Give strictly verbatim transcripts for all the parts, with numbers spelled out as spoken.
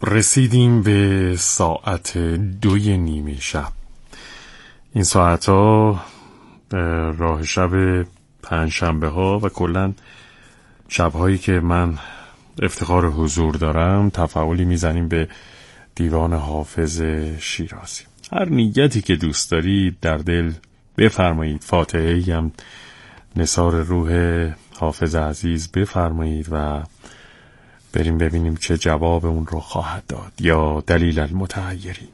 رسیدیم به ساعت دوی نیمه شب. این ساعت ها راه شب پنج شنبه ها و کلن شبهایی که من افتخار حضور دارم تفاعلی میزنیم به دیوان حافظ شیرازی. هر نیتی که دوست دارید در دل بفرمایید، فاتحه‌ای هم نثار روح حافظ عزیز بفرمایید و بریم ببینیم چه جواب اون رو خواهد داد. یا دلیل المتحیرین.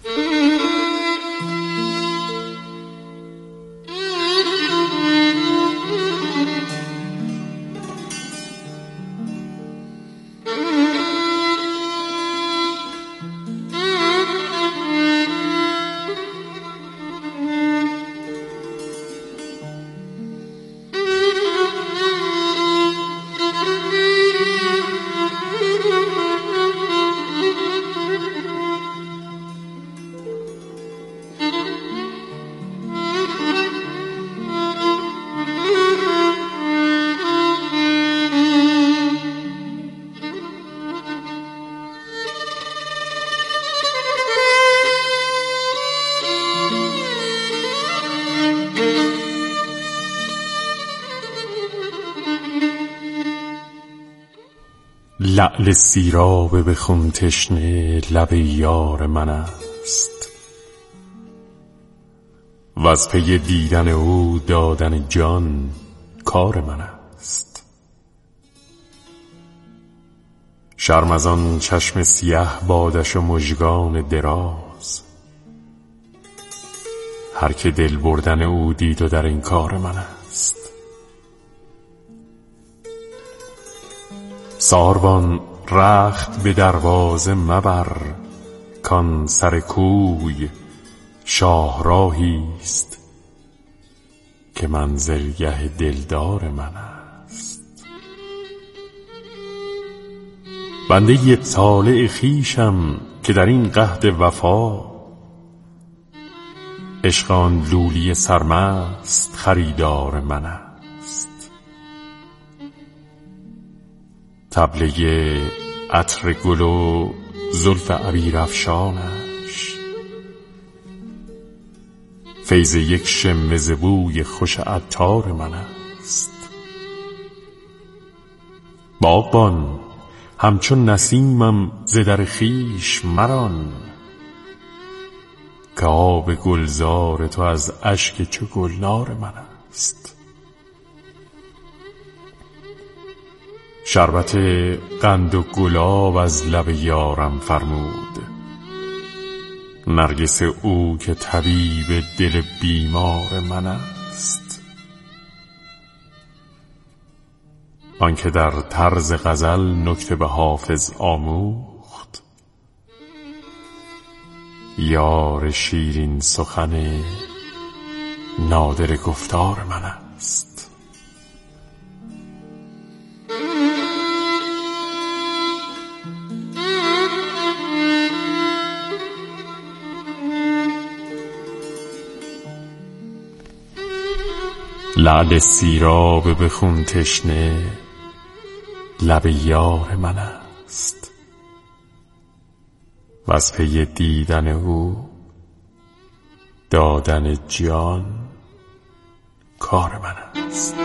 لعل سیراب به خون تشنه لب یار من است، و از پی دیدن او دادن جان کار من است. شرم از آن چشم سیه بادش و مژگان دراز، هر که دل بردن او دید و در این کار من است. ساربان رخت به دروازه مبر، کان سر کوی شاهراهی است که منزلگه دلدار من است. بنده ی طالع خویشم که در این قحط وفا، عشق آن لولی سرمست خریدار من است. طبله عطر گل و زلف عبیر افشانش، فیض یک شمه ز بوی خوش عطار من است. باغبان همچون نسیمم ز در خویش مران، که آب گلزار تو از اشک چو گلنار من است. شربت قند و گلاب از لب یارم فرمود، نرگس او که طبیب دل بیمار من است. آنکه در طرز غزل نکته به حافظ آموخت، یار شیرین سخن نادر گفتار من است. لعل سیراب به خون تشنه لب یار من است، و از پی دیدن او دادن جان کار من است.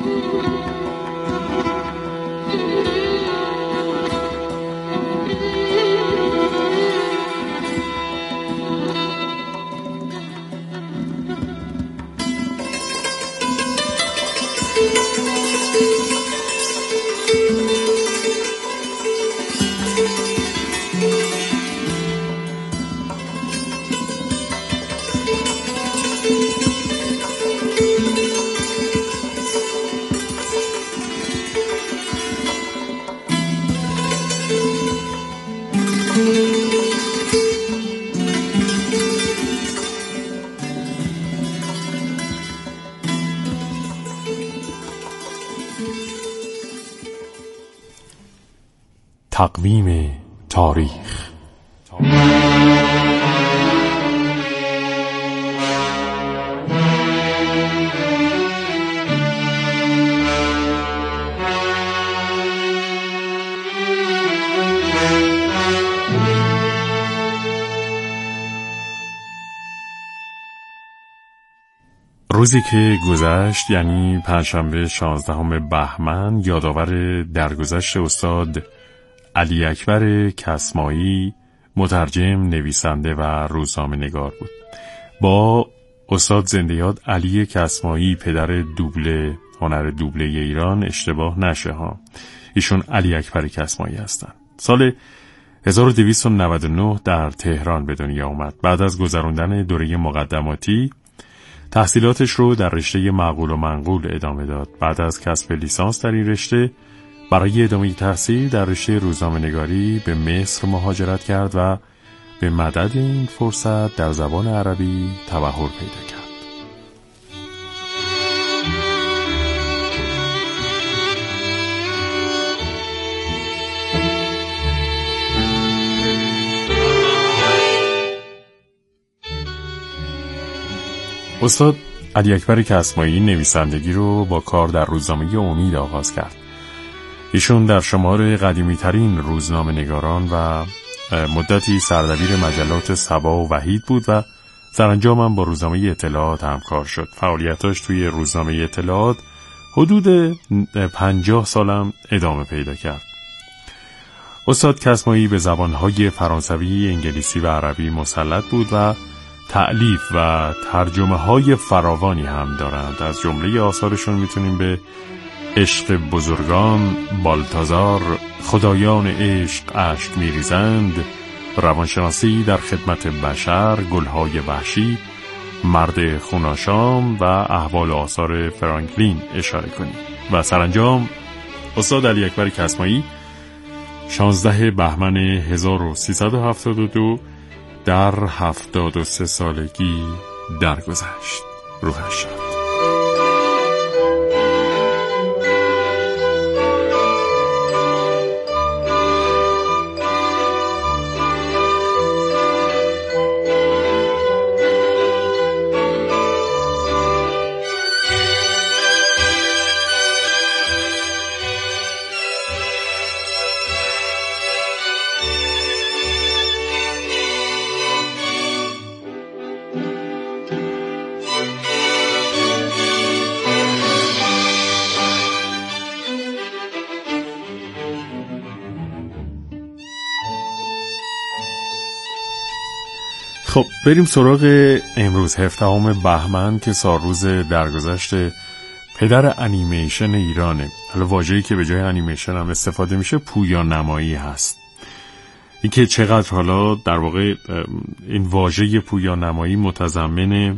تقویم تاریخ. روزی که گذشت، یعنی پنجشنبه شانزدهم بهمن، یادآور درگذشت استاد علی اکبر کسمایی، مترجم، نویسنده و روزنامه‌نگار بود. با استاد زنده یاد علی کسمایی، پدر دوبله، هنر دوبله ایران، اشتباه نشه ها، ایشون علی اکبر کسمایی هستند. سال هزار و دویست و نود و نه در تهران به دنیا آمد. بعد از گذراندن دوره مقدماتی تحصیلاتش رو در رشته معقول و منقول ادامه داد. بعد از کسب لیسانس در این رشته، برای ادامه تحصیل در رشته روزنامه‌نگاری به مصر مهاجرت کرد و به مدد این فرصت در زبان عربی تبحر پیدا کرد. استاد علی اکبر کسمایی نویسندگی رو با کار در روزنامه امید آغاز کرد. ایشون در شمار قدیمی ترین روزنامه نگاران و مدتی سردبیر مجلات صبا و وحید بود و سرانجام هم با روزنامه اطلاعات همکار شد. فعالیتاش توی روزنامه اطلاعات حدود پنجاه سالم ادامه پیدا کرد. استاد کسمایی به زبانهای فرانسوی، انگلیسی و عربی مسلط بود و تألیف و ترجمه های فراوانی هم دارند. از جمله آثارشون میتونیم به عشق بزرگان، بالتازار، خدایان عشق اشک میریزند، روانشناسی در خدمت بشر، گلهای وحشی، مرد خوناشام و احوال آثار فرانکلین اشاره کنیم. و سرانجام استاد علی اکبر کسمایی شانزده بهمن هزار و سیصد و هفتاد و دو در هفتاد و سه سالگی درگذشت. روحش شاد. خب بریم سراغ امروز هفدهم بهمن که سالروز درگذشت پدر انیمیشن ایرانه. حالا واژه‌ای که به جای انیمیشن هم استفاده میشه پویان نمایی هست. این که چقدر حالا در واقع این واژه پویان نمایی متضمن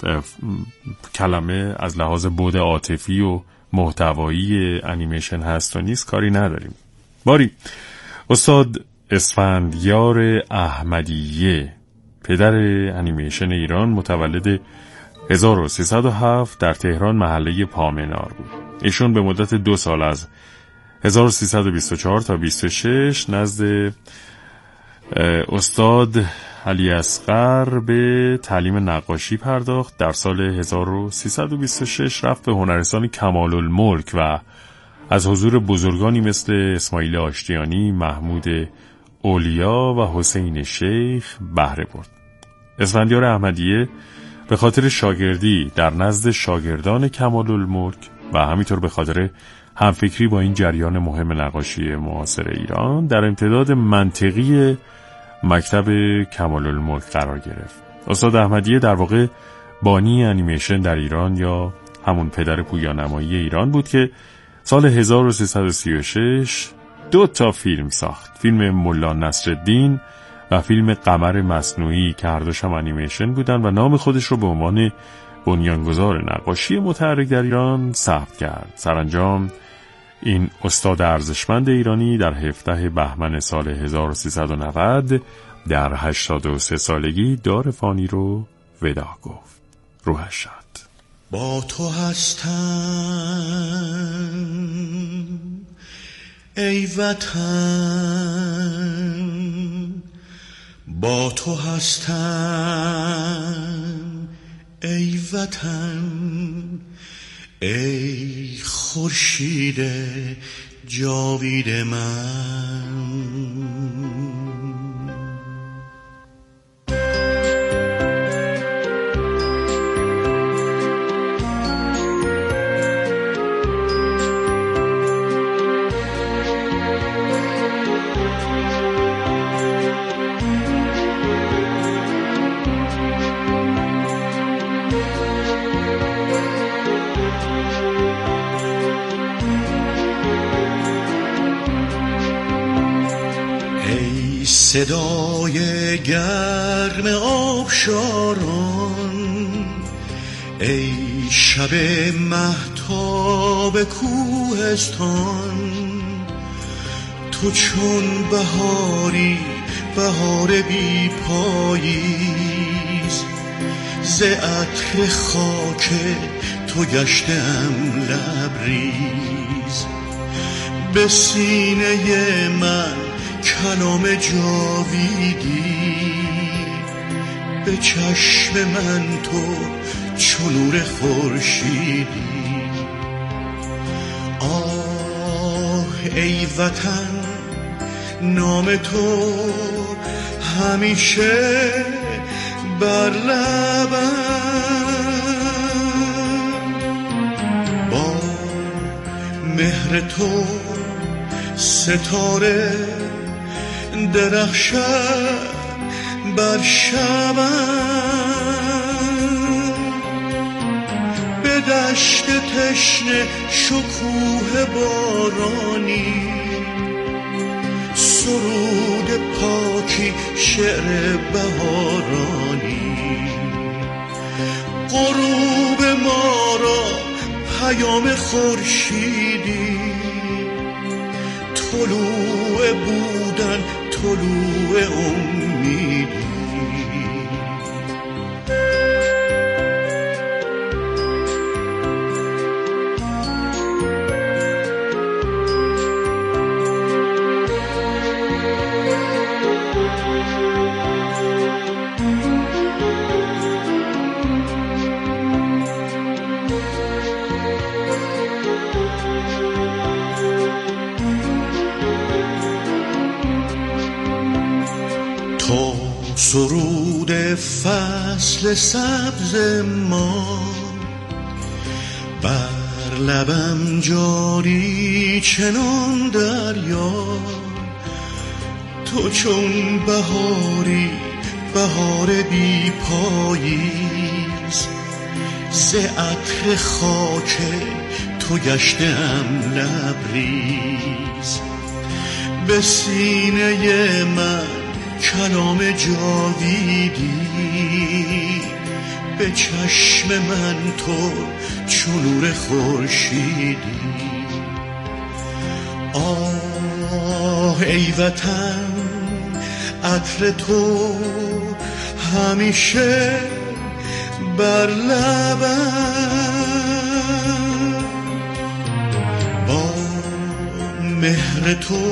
کلمه از لحاظ بعد عاطفی و محتوایی انیمیشن هست و نیست کاری نداریم. باری استاد اسفندیار احمدیه، پدر انیمیشن ایران، متولد هزار و سیصد و هفت در تهران محله پامنار بود. ایشون به مدت دو سال از هزار و سیصد و بیست و چهار تا بیست و شش نزد استاد علی اصغر به تعلیم نقاشی پرداخت. در سال هزار و سیصد و بیست و شش رفت به هنرستان کمال الملک و از حضور بزرگانی مثل اسماعیل آشتیانی، محمود اولیا و حسین شیخ بهره برد. اسفندیار احمدیه به خاطر شاگردی در نزد شاگردان کمال الملک و همینطور به خاطر همفکری با این جریان مهم نقاشی معاصر ایران در امتداد منطقی مکتب کمال الملک قرار گرفت. استاد احمدیه در واقع بانی انیمیشن در ایران یا همون پدر پویانمایی ایران بود که سال هزار و سیصد و سی و شش دو تا فیلم ساخت، فیلم ملا نصرالدین و فیلم قمر مصنوعی که هر دوش هم انیمیشن بودن و نام خودش رو به عنوان بنیانگذار نقاشی متحرک در ایران ثبت کرد. سرانجام این استاد ارزشمند ایرانی در هفدهم بهمن سال هزار و سیصد و نود در هشتاد و سه سالگی دار فانی رو ودا گفت. روحش شاد. با تو هستم ای وطن، با تو هستم ای وطن، ای خورشید جاوید من. صدای گرم آبشاران، ای شب مهتاب کوهستان، تو چون بهاری بهار بی پاییز، ز عطر خاک تو گشتم لبریز. به سینه من کلام جاویدی، به چشم من تو چون نور خورشیدی. آه ای وطن، نام تو همیشه بر لبم، با مهر تو ستاره درخشد بر شبم. به دشت تشنه شکوه بارانی، سرود پاکی شعر بهارانی. غروب ما را پیام خورشیدی، طلوع بودن طلوع امیدی. تو سرود فصل سبز ما، بر لبم جاری چنان دریا. تو چون بهاری بهار بی پاییز، ز عطر خاک تو گشتم لبریز. به سینه من کلام جاویدی، به چشم من تو چون نور خورشیدی. آه ای وطن، عطر تو همیشه بر لبم، با مهر تو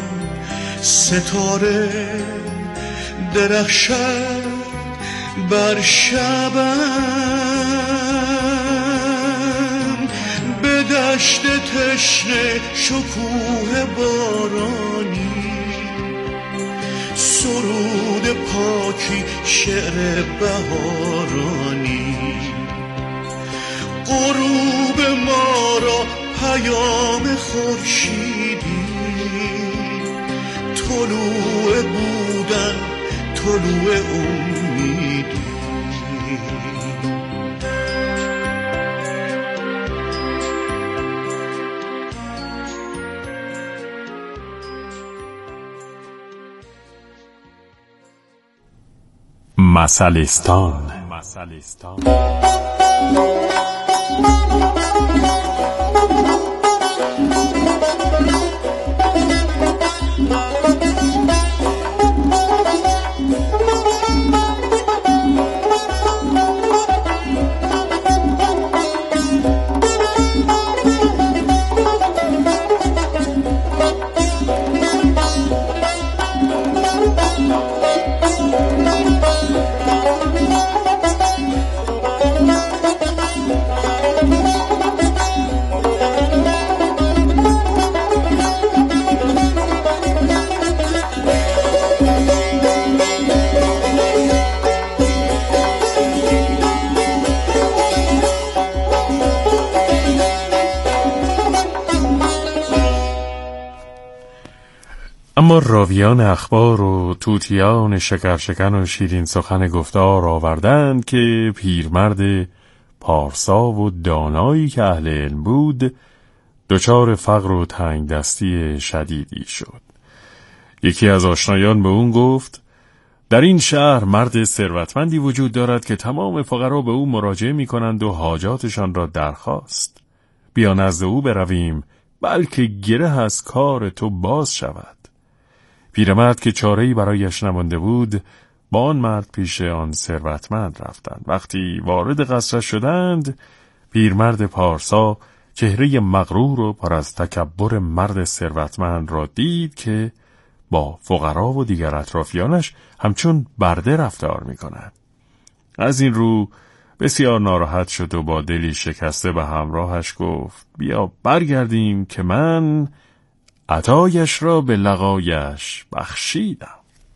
ستاره درخشد بر شبم. به دشت تشنه شکوه بارانی، سرود پاکی شعر بهارانی. غروب ما را پیام خورشیدی، طلوع بودن طلوع امیدی. مثلستان. اما راویان اخبار و توتیان شکرشکن و شیرین سخن گفتار آوردند که پیرمرد پارسا و دانایی که اهل علم بود دچار فقر و تنگ دستی شدیدی شد. یکی از آشنایان به اون گفت در این شهر مرد ثروتمندی وجود دارد که تمام فقرا به او مراجعه می کنند و حاجاتشان را درخواست. بیا نزد او برویم بلکه گره از کار تو باز شود. پیرمرد که چاره‌ای برایش نمانده بود با آن مرد پیش آن ثروتمند رفتند. وقتی وارد قصرش شدند پیرمرد پارسا چهره مغرور و پر از تکبر مرد ثروتمند را دید که با فقرا و دیگر اطرافیانش همچون برده رفتار می‌کند. از این رو بسیار ناراحت شد و با دلی شکسته به همراهش گفت بیا برگردیم که من عطایش را به لقایش بخشیدم.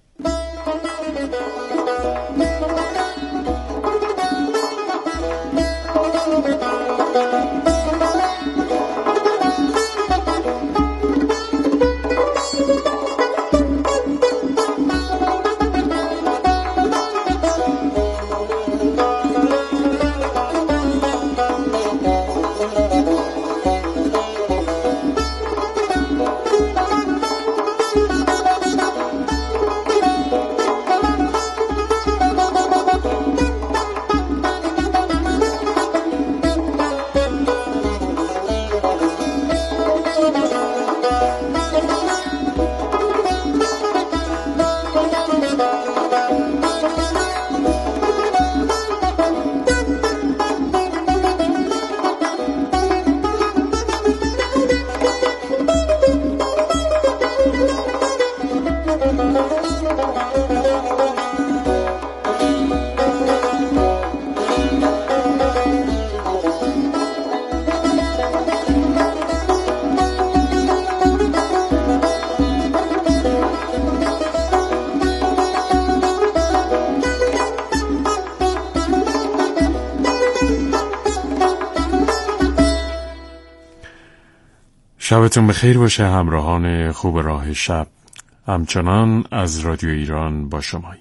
شبتون بخیر باشه همراهان خوب راه شب. همچنان از رادیو ایران با شماییم.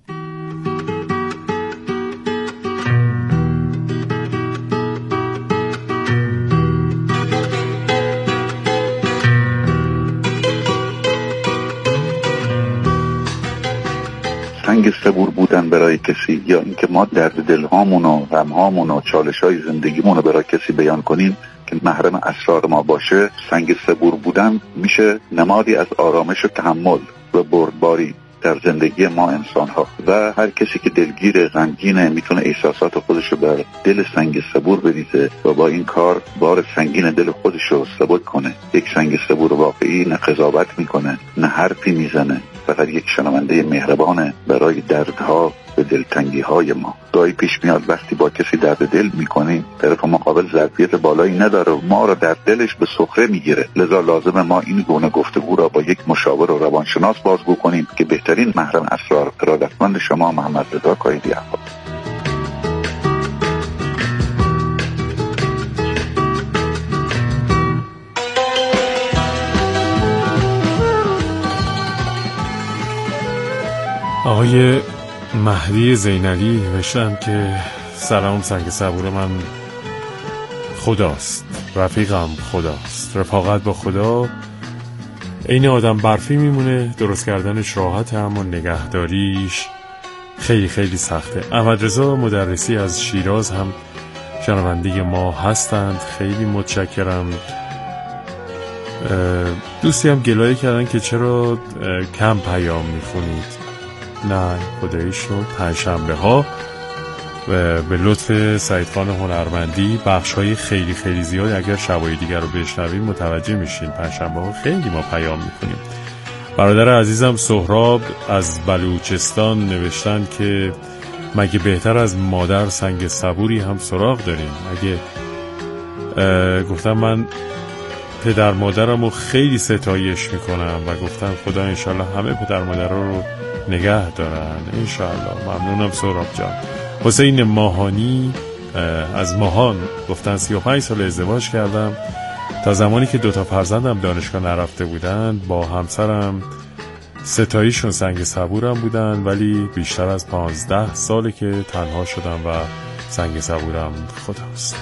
سنگ صبور بودن برای کسی یا اینکه ما درد دلهامون و غمهامون و چالش‌های زندگیمون رو برای کسی بیان کنیم که محرم اسرار ما باشه، سنگ صبور بودن میشه نمادی از آرامش و تحمل و بردباری در زندگی ما انسان ها. و هر کسی که دلگیر غمگینه میتونه احساسات خودش رو بر دل سنگ صبور بریزه و با این کار بار سنگین دل خودش رو سبک کنه. یک سنگ صبور واقعی نه قضاوت میکنه نه حرفی میزنه، فقط یک شنونده مهربانه برای دردها و دلتنگی های ما. گاهی پیش میاد وقتی با کسی درد دل میکنیم طرف مقابل ظرفیت بالایی نداره و ما را در دلش به سخره میگیره، لذا لازمه ما این گونه گفتگو را با یک مشاور و روانشناس بازگو کنیم که بهترین محرم اسرار ارادتمند شما محمد رضا کایدی احمد. آقای مهدی زینالی نوشتن که سلام، سنگ صبور من خداست، رفیقم خداست، رفاقت با خدا این آدم برفی میمونه، درست کردنش راحته اما نگهداریش خیلی خیلی سخته. احمد رضا مدرسی از شیراز هم شنونده ما هستند، خیلی متشکرم. دوستی هم گلایه کردن که چرا کم پیام میخونید. نه خداییشون پنجشنبه ها به لطف سعید خان هنرمندی بخش های خیلی خیلی زیاد، اگر شبای دیگر رو بشنویم متوجه میشین پنجشنبه ها خیلی ما پیام میکنیم. برادر عزیزم سهراب از بلوچستان نوشتن که مگه بهتر از مادر سنگ صبوری هم سراغ داریم. اگه گفتم من پدر مادرم رو خیلی ستایش میکنم و گفتم خدا انشالله همه پدر مادرها رو نگه دارن انشالله. ممنونم سهراب جان. حسین ماهانی از ماهان گفتن سی و پنج سال ازدواج کردم، تا زمانی که دوتا فرزندم دانشگاه نرفته بودن با همسرم ستاییشون سنگ صبورم بودن، ولی بیشتر از پانزده ساله که تنها شدم و سنگ صبورم خداست.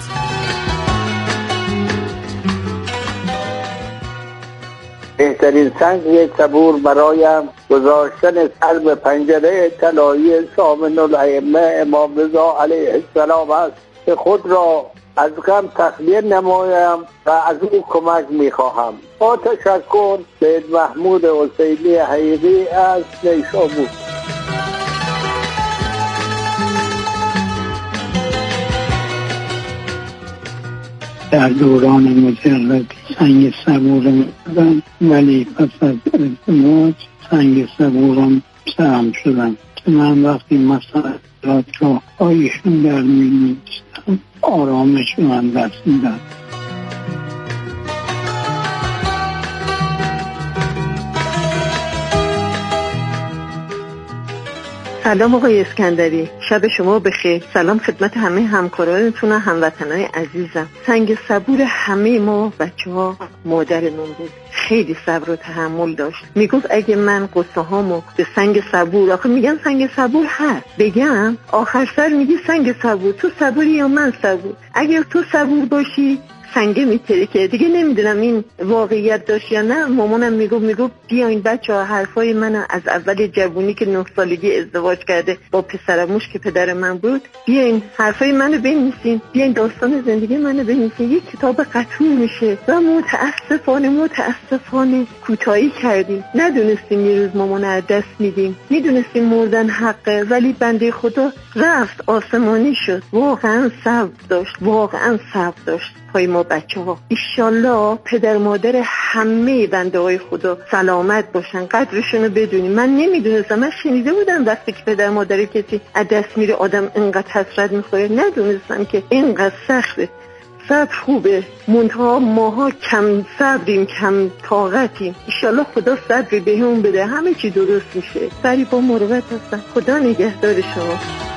بهترین سنگ صبور برایم گذاشتن سر به پنجره طلایی سامن الائمه امام رضا علیه السلام است که خود را از غم تخلیه نمایم و از او کمک میخواهم. با تشکر، سید محمود حسینی حقیقی از نیشابور. در دوران مجردی سنگ صبورم بودم، ولی پس از ازدواج سنگ صبورم سرم شدم که من وقتی مسئلات را آیشون در می نیستم آرامش من دست میدم. سلام آقای اسکندری، شب شما بخیر. سلام خدمت همه همکارانتون و هموطنای عزیزم. سنگ صبور همه ما بچه ها مادرمون بود، خیلی صبر و تحمل داشت. میگفت اگه من قصه هامو به سنگ صبور، آخه میگن سنگ صبور هست، بگم آخر سر میگی سنگ صبور، تو صبوری یا من صبور؟ اگر تو صبور باشی سنگه میتره که دیگه. نمیدونم این واقعیت داشت یا نه. مامانم میگو میگو بیاین بچه ها حرفای من از اول جوونی که نه سالگی ازدواج کرده با پسرموش که پدر من بود، بیاین حرفای منو بنویسین، بیاین داستان زندگی منو بنویسین، یک کتاب قطور میشه. و متاسفانه متاسفانه کوتاهی کردیم، ندونستیم یه روز مامان از دست میدیم، میدونستیم مردن حقه، ولی بنده خدا رفت آسمانی شد. واقعا صبر داشت، واقعا صبر داشت پای ما بچه ها. ایشالله پدر مادر همه بنده های خدا سلامت باشن، قدرشونو بدونیم. من نمیدونستم، من شنیده بودم وقتی که پدر مادر کسی از دست میره آدم اینقدر حسرت میخوره، ندونستم که اینقدر سخته. صبر خوبه، منتها ماها کم صبریم، کم طاقتیم. ایشالله خدا صبری بهمون بده، همه چی درست میشه. سری با مروت هستم، خدا نگهدار شما.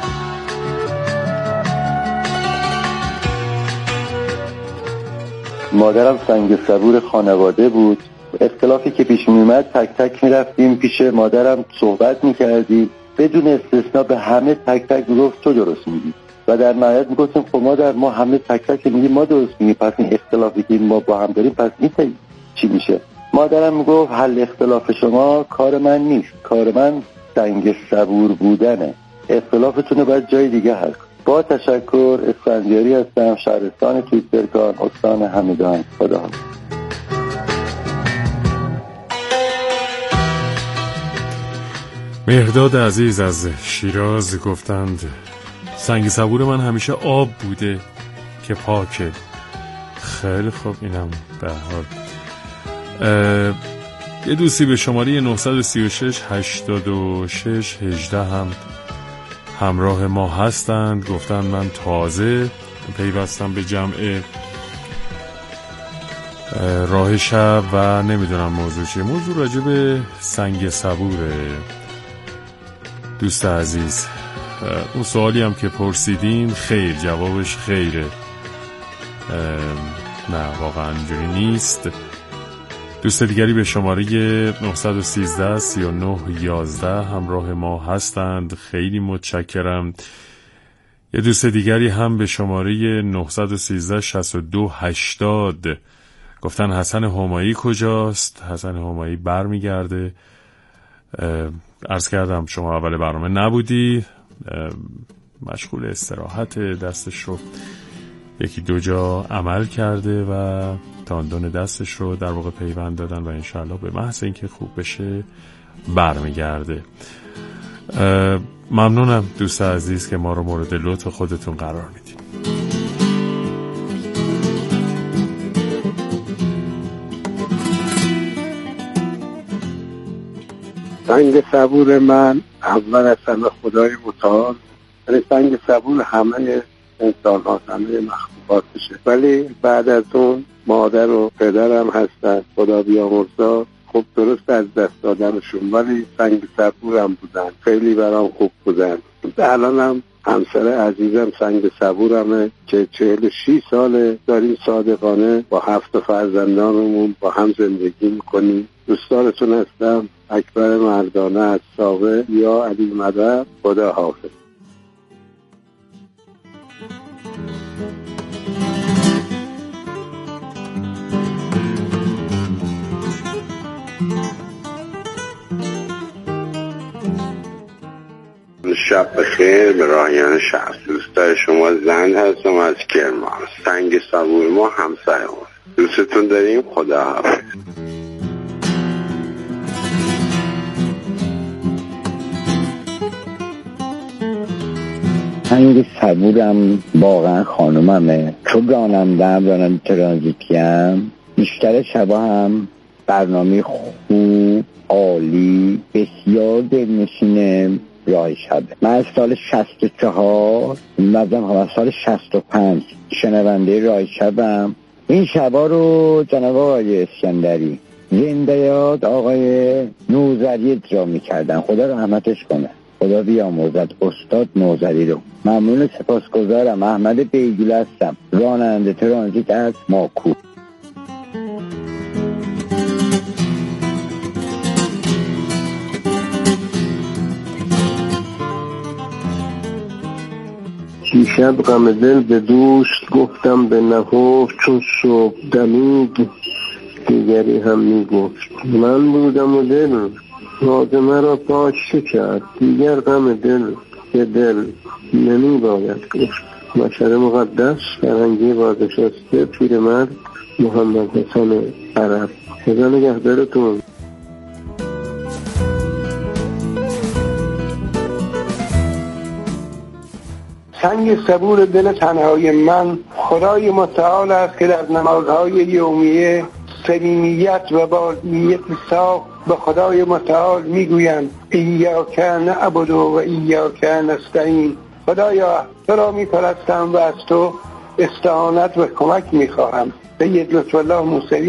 مادرم سنگ صبور خانواده بود. اختلافی که پیش میومد تک تک میرفتیم پیش مادرم صحبت میکردیم، بدون استثنا به همه تک تک میگفت تو درست میگی و در نهایت میگفتیم خب مادر ما همه تک تک میگیم ما درست میگیم، پس این اختلافی که ما با هم داریم پس این چی میشه؟ مادرم میگفت حل اختلاف شما کار من نیست، کار من سنگ صبور بودنه، اختلافتون باید جای دیگه حل. با تشکر، اسفندیاری هستم، شهرستان تویترکان، استان همدان. خدا حافظ. مهرداد عزیز از شیراز گفتند سنگ صبور من همیشه آب بوده که پاکه. خیلی خوب، اینم به حال. یه دوستی به شماره نه سه شش هشتاد و شش هجده هم همراه ما هستند. گفتن من تازه پیوستم به جمع راه شب و نمیدونم موضوع چیه. موضوع راجع به سنگ صبوره دوست عزیز. اون سوالی هم که پرسیدین خیر، جوابش خیره. نه واقعا اینجوری نیست. دوست دیگری به شماره نه یک سه سه نه یازده همراه ما هستند، خیلی متشکرم. یه دوست دیگری هم به شماره نه یک سه شش دو هشتاد گفتن حسن همایی کجاست؟ حسن همایی برمیگرده. عرض کردم شما اول برنامه نبودی، مشغول استراحت، دستش رو یکی دو جا عمل کرده و تاندون دستش رو در واقع پیوند دادن و انشالله به محض اینکه خوب بشه برمیگرده. ممنونم دوست عزیز که ما رو مورد لطف خودتون قرار میدید. سنگ صبور من اول از همه خدای متعال، ولی سنگ صبور همه انسان ها، همه مخلوقاتشه، ولی بعد از اون مادر و پدرم هستن، خدا بیامرزا. خب درست از دست دادنشون، ولی سنگ صبورم بودن، خیلی برام خوب بودن. الانم همسر عزیزم سنگ صبورمه که چهل و شش ساله داریم صادقانه با هفت فرزندانمون با هم زندگی میکنیم. دوستانتون هستم. اکبر مردانه از ساوه یا علی مدر. خدا حافظ. شب بخیر به راهیان شخص. دوستای شما زند هستم از کرمان، سنگ صبور ما همسایه ما. دوستتون داریم. خدا حافظ. سنگ صبورم واقعا خانوممه، چون رانندم راننده ترانزیتیم. بیشتر شبا هم برنامه خوب، عالی، بسیار دلنشینه راه شبه. من از سال شصت و چهار مزم هم از سال شصت و پنج شنونده راه شبم. این شبا رو جناب آقای اسکندری زنده یاد آقای نوذری اجرا میکردن، خدا رحمتش کنه، خدا بیامرزد استاد نوذری رو. ممنون، سپاسگزارم. احمد بیگل هستم، راننده ترانزیت از ماکو. دیشب غم دل به دوست گفتم به نهفت، چون صبح دمید دیگری هم میگفت. من بودم و دل راز مرا پاک کرد، دیگر غم دل که دل نمی باید گفت. مشهد مقدس فرهنگی بازنشسته پیرمرد محمد حسن عرب. خدا نگهدارتون. سنگ صبور دل تنهای من خدای متعال است که در نمازهای یومیه صمیمیت و با نیت صاف به خدای متعال میگویند ایاک نعبد و ایاک نستعین. خدایا تو را میپرستم و از تو استعانت و کمک میخواهم. سید لطف الله موسوی.